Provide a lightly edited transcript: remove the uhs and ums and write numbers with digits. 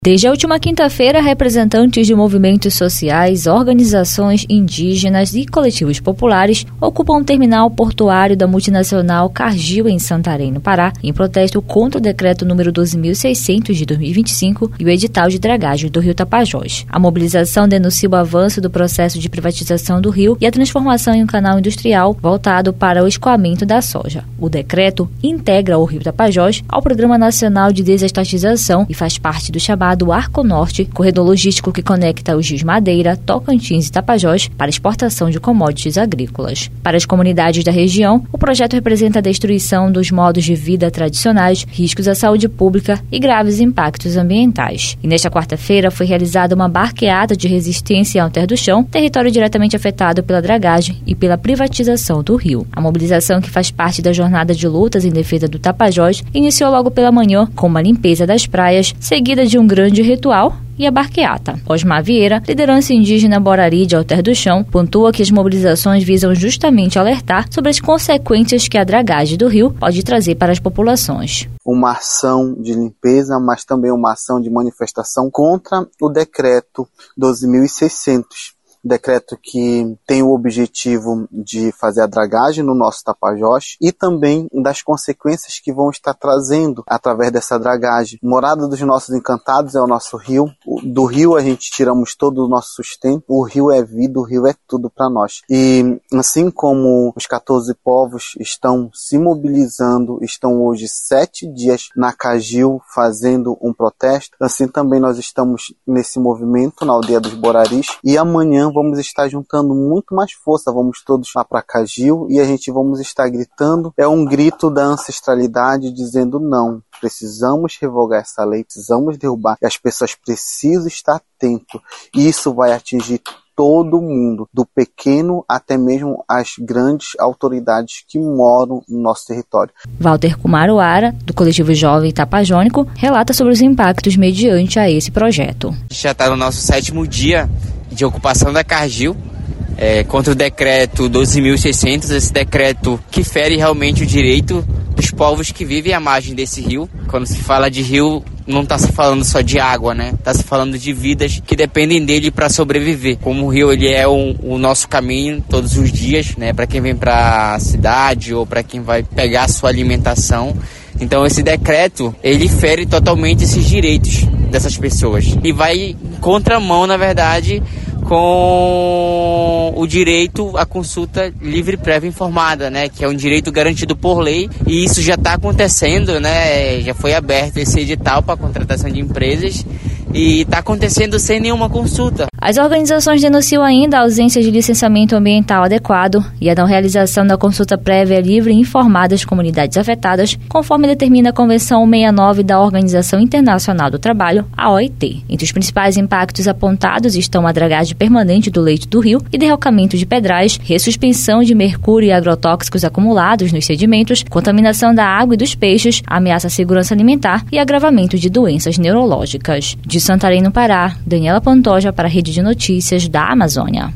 Desde a última quinta-feira, representantes de movimentos sociais, organizações indígenas e coletivos populares ocupam o terminal portuário da multinacional Cargill em Santarém, no Pará, em protesto contra o decreto número 12.600 de 2025 e o edital de dragagem do rio Tapajós. A mobilização denuncia o avanço do processo de privatização do rio e a transformação em um canal industrial voltado para o escoamento da soja. O decreto integra o rio Tapajós ao Programa Nacional de Desestatização e faz parte do chamado do Arco Norte, corredor logístico que conecta os rios Madeira, Tocantins e Tapajós para exportação de commodities agrícolas. Para as comunidades da região, o projeto representa a destruição dos modos de vida tradicionais, riscos à saúde pública e graves impactos ambientais. E nesta quarta-feira foi realizada uma barqueada de resistência em Alter do Chão, território diretamente afetado pela dragagem e pela privatização do rio. A mobilização, que faz parte da jornada de lutas em defesa do Tapajós, iniciou logo pela manhã com uma limpeza das praias, seguida de um grande ritual e a barqueata. Osmar Vieira, liderança indígena Borari de Alter do Chão, pontua que as mobilizações visam justamente alertar sobre as consequências que a dragagem do rio pode trazer para as populações. Uma ação de limpeza, mas também uma ação de manifestação contra o decreto 12.600. Decreto que tem o objetivo de fazer a dragagem no nosso Tapajós e também das consequências que vão estar trazendo através dessa dragagem. Morada dos nossos encantados é o nosso rio. Do rio a gente tiramos todo o nosso sustento. O rio é vida, o rio é tudo para nós. E assim como os 14 povos estão se mobilizando, estão hoje 7 dias na Cargill fazendo um protesto, assim também nós estamos nesse movimento na aldeia dos Boraris e amanhã vamos estar juntando muito mais força, vamos todos lá para Cargill e a gente vamos estar gritando, é um grito da ancestralidade dizendo não, precisamos revogar essa lei, precisamos derrubar, e as pessoas precisam estar atentas, e isso vai atingir todo mundo, do pequeno até mesmo as grandes autoridades que moram no nosso território. Walter Kumaruara, do Coletivo Jovem Tapajônico, relata sobre os impactos mediante a esse projeto. A gente já está no nosso 7º dia de ocupação da Cargill, contra o decreto 12.600, esse decreto que fere realmente o direito dos povos que vivem à margem desse rio. Quando se fala de rio, não está se falando só de água, né? Está se falando de vidas que dependem dele para sobreviver. Como o rio ele é o nosso caminho todos os dias, né? Para quem vem para a cidade ou para quem vai pegar a sua alimentação. Então esse decreto, ele fere totalmente esses direitos dessas pessoas. E vai em contramão, na verdade, com o direito à consulta livre, prévia e informada, né? Que é um direito garantido por lei. E isso já está acontecendo, né? Já foi aberto esse edital para a contratação de empresas e está acontecendo sem nenhuma consulta. As organizações denunciam ainda a ausência de licenciamento ambiental adequado e a não realização da consulta prévia livre e informada às comunidades afetadas, conforme determina a Convenção 69 da Organização Internacional do Trabalho, a OIT. Entre os principais impactos apontados estão a dragagem permanente do leito do rio e derrocamento de pedrais, ressuspensão de mercúrio e agrotóxicos acumulados nos sedimentos, contaminação da água e dos peixes, ameaça à segurança alimentar e agravamento de doenças neurológicas. De Santarém, no Pará, Daniela Pantoja para a Rede de Notícias da Amazônia.